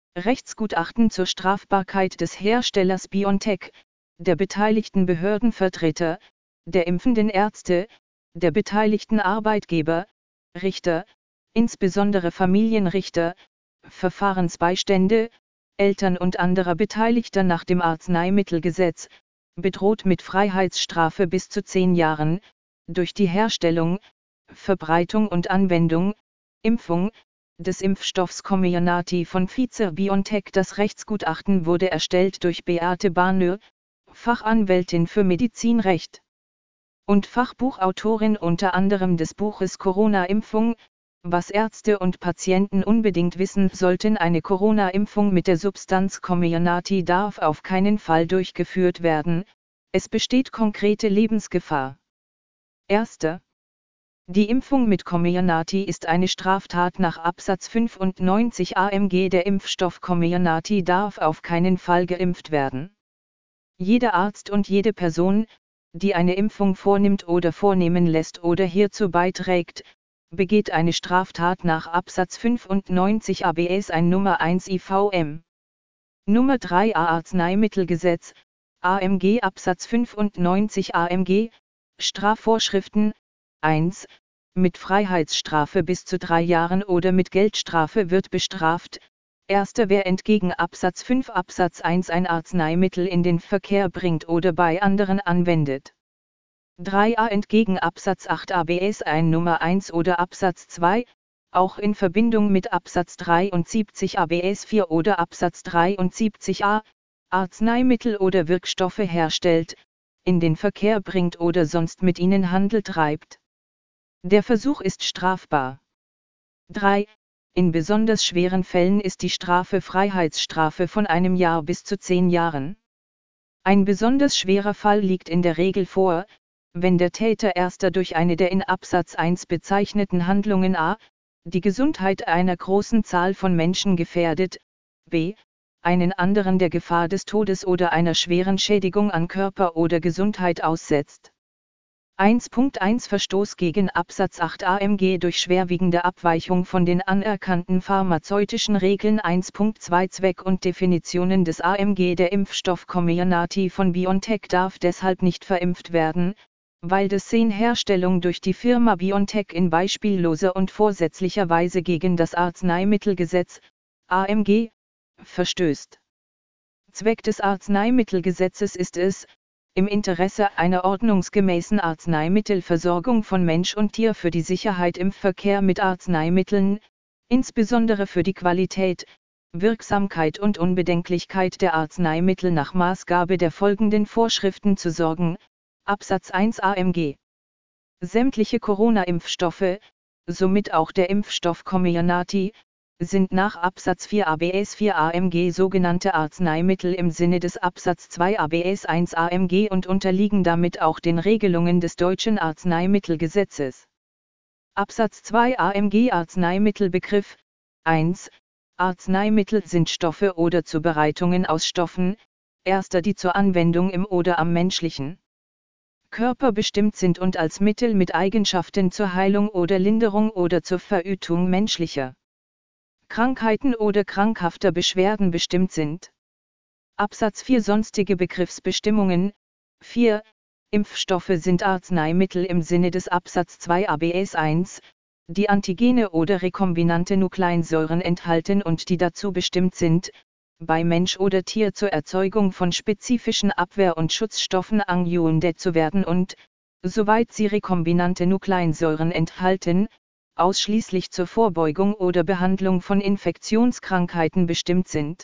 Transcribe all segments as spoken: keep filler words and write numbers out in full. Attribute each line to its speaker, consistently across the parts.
Speaker 1: Rechtsgutachten zur Strafbarkeit des Herstellers BioNTech, der beteiligten Behördenvertreter, der impfenden Ärzte, der beteiligten Arbeitgeber, Richter, insbesondere Familienrichter, Verfahrensbeistände, Eltern und anderer Beteiligter nach dem Arzneimittelgesetz, bedroht mit Freiheitsstrafe bis zu zehn Jahren, durch die Herstellung, Verbreitung und Anwendung, Impfung, des Impfstoffs Comirnaty von Pfizer-BioNTech. Das Rechtsgutachten wurde erstellt durch Beate Barnö, Fachanwältin für Medizinrecht und Fachbuchautorin unter anderem des Buches Corona-Impfung, was Ärzte und Patienten unbedingt wissen sollten. Eine Corona-Impfung mit der Substanz Comirnaty darf auf keinen Fall durchgeführt werden, es besteht konkrete Lebensgefahr. Erster. Die Impfung mit Comirnaty ist eine Straftat nach Absatz fünfundneunzig A M G. Der Impfstoff Comirnaty darf auf keinen Fall geimpft werden. Jeder Arzt und jede Person, die eine Impfung vornimmt oder vornehmen lässt oder hierzu beiträgt, begeht eine Straftat nach Absatz fünfundneunzig A B S eins Nummer eins I V M. Nummer drei A Arzneimittelgesetz, A M G Absatz fünfundneunzig A M G, Strafvorschriften, eins. Mit Freiheitsstrafe bis zu drei Jahren oder mit Geldstrafe wird bestraft. Erster. Wer entgegen Absatz fünf Absatz eins ein Arzneimittel in den Verkehr bringt oder bei anderen anwendet. drei a Entgegen Absatz acht A B S eins Nummer eins oder Absatz zwei, auch in Verbindung mit Absatz dreiundsiebzig A B S vier oder Absatz dreiundsiebzig a, Arzneimittel oder Wirkstoffe herstellt, in den Verkehr bringt oder sonst mit ihnen Handel treibt. Der Versuch ist strafbar. drei. In besonders schweren Fällen ist die Strafe Freiheitsstrafe von einem Jahr bis zu zehn Jahren. Ein besonders schwerer Fall liegt in der Regel vor, wenn der Täter erster durch eine der in Absatz eins bezeichneten Handlungen a. die Gesundheit einer großen Zahl von Menschen gefährdet, b. einen anderen der Gefahr des Todes oder einer schweren Schädigung an Körper oder Gesundheit aussetzt. eins Punkt eins Verstoß gegen Absatz acht A M G durch schwerwiegende Abweichung von den anerkannten pharmazeutischen Regeln. eins Punkt zwei Zweck und Definitionen des A M G. Der Impfstoff Comirnaty von BioNTech darf deshalb nicht verimpft werden, weil dessen Herstellung durch die Firma BioNTech in beispielloser und vorsätzlicher Weise gegen das Arzneimittelgesetz, A M G, verstößt. Zweck des Arzneimittelgesetzes ist es, im Interesse einer ordnungsgemäßen Arzneimittelversorgung von Mensch und Tier für die Sicherheit im Verkehr mit Arzneimitteln, insbesondere für die Qualität, Wirksamkeit und Unbedenklichkeit der Arzneimittel nach Maßgabe der folgenden Vorschriften zu sorgen. Absatz eins A M G. Sämtliche Corona-Impfstoffe, somit auch der Impfstoff Comirnaty, sind nach Absatz vier A B S vier A M G sogenannte Arzneimittel im Sinne des Absatz zwei A B S eins A M G und unterliegen damit auch den Regelungen des deutschen Arzneimittelgesetzes. Absatz zwei A M G Arzneimittelbegriff eins. Arzneimittel sind Stoffe oder Zubereitungen aus Stoffen, erster die zur Anwendung im oder am menschlichen Körper bestimmt sind und als Mittel mit Eigenschaften zur Heilung oder Linderung oder zur Verhütung menschlicher Krankheiten oder krankhafter Beschwerden bestimmt sind. Absatz vier Sonstige Begriffsbestimmungen, vier. Impfstoffe sind Arzneimittel im Sinne des Absatz zwei A B S eins, die Antigene oder rekombinante Nukleinsäuren enthalten und die dazu bestimmt sind, bei Mensch oder Tier zur Erzeugung von spezifischen Abwehr- und Schutzstoffen angewendet zu werden und, soweit sie rekombinante Nukleinsäuren enthalten, ausschließlich zur Vorbeugung oder Behandlung von Infektionskrankheiten bestimmt sind.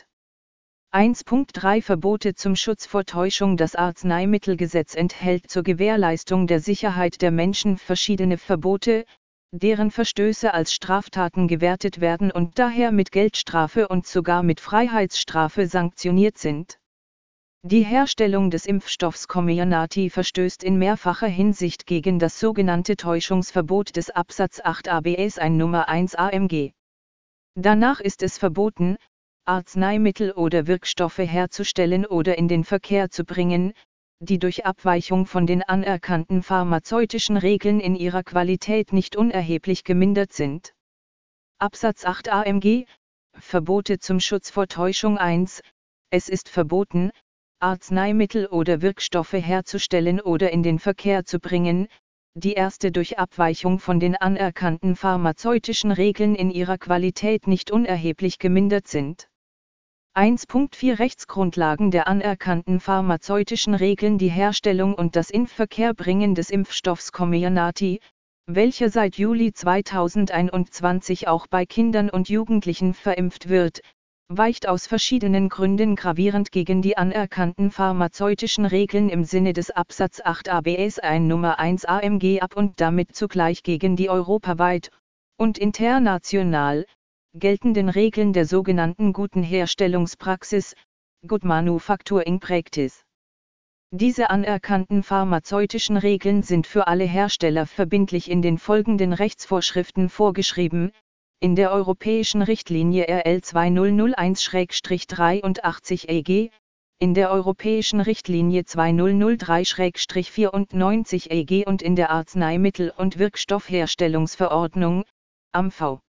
Speaker 1: eins Punkt drei Verbote zum Schutz vor Täuschung. Das Arzneimittelgesetz enthält zur Gewährleistung der Sicherheit der Menschen verschiedene Verbote, deren Verstöße als Straftaten gewertet werden und daher mit Geldstrafe und sogar mit Freiheitsstrafe sanktioniert sind. Die Herstellung des Impfstoffs Comirnaty verstößt in mehrfacher Hinsicht gegen das sogenannte Täuschungsverbot des Absatz acht A B S eins Nummer eins A M G. Danach ist es verboten, Arzneimittel oder Wirkstoffe herzustellen oder in den Verkehr zu bringen, die durch Abweichung von den anerkannten pharmazeutischen Regeln in ihrer Qualität nicht unerheblich gemindert sind. Absatz acht A M G Verbote zum Schutz vor Täuschung eins. Es ist verboten, Arzneimittel oder Wirkstoffe herzustellen oder in den Verkehr zu bringen, die erste durch Abweichung von den anerkannten pharmazeutischen Regeln in ihrer Qualität nicht unerheblich gemindert sind. eins Punkt vier Rechtsgrundlagen der anerkannten pharmazeutischen Regeln. Die Herstellung und das Inverkehrbringen des Impfstoffs Comirnaty, welcher seit Juli zweitausendeinundzwanzig auch bei Kindern und Jugendlichen verimpft wird, weicht aus verschiedenen Gründen gravierend gegen die anerkannten pharmazeutischen Regeln im Sinne des Absatz acht A B S eins Nummer eins A M G ab und damit zugleich gegen die europaweit und international geltenden Regeln der sogenannten guten Herstellungspraxis, Good Manufacturing Practice. Diese anerkannten pharmazeutischen Regeln sind für alle Hersteller verbindlich in den folgenden Rechtsvorschriften vorgeschrieben: in der Europäischen Richtlinie R L zweitausendeins dreiundachtzig E G, in der Europäischen Richtlinie zweitausenddrei vierundneunzig E G und in der Arzneimittel- und Wirkstoffherstellungsverordnung, A M V.